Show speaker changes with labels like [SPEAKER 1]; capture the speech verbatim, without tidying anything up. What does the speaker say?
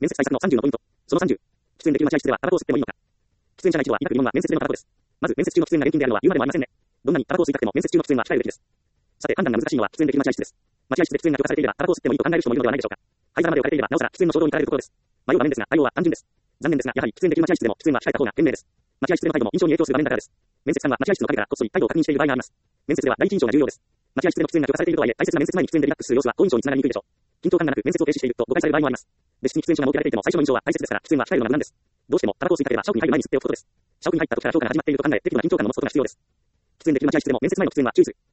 [SPEAKER 1] 面接対策のさんじゅうのポイント。そのさんじゅう。喫煙できる待合室ではタバコを吸ってもいいのか。喫煙者ない人は委託疑問は面接でのタバコです。まず面接中の喫煙が厳禁であるのは言うまでもありませんね。どんなにタバコを吸いたくても面接中の喫煙は控えるべきです。さて判断が難しいのは喫煙できる待合室です。待合室で喫煙が許可されていればタバコを吸ってもいいと考える人もいるのではないでしょうか。灰皿まで置かれていればなおさら喫煙の衝動に駆られるところです。迷う場面ですが対応は単純です。残念ですがやはり喫煙できる待合室でも喫煙は控えた方が賢明です。待合室での態度も印象に影響する場面だからです。面接官は待合室の陰からこっそり態度を確認している場合があります。面接では第一印象が重要です。待合室での喫煙が許可されているとはいえ大切な面接前に喫煙でリラックスする様子は好印象につながりにくいでしょう。緊張感がなく面接を停止していると誤解される場合もあります。別室に喫煙所が設けられていても最初の印象は大切ですから喫煙は控えるのが無難です。どうしてもタバコを吸いたければ社屋に入る前に吸っておくことです。社屋に入った時から評価が始まっていると考え適度な緊張感の持つことが必要です。喫煙できる待合室でも面接前の喫煙は注意する。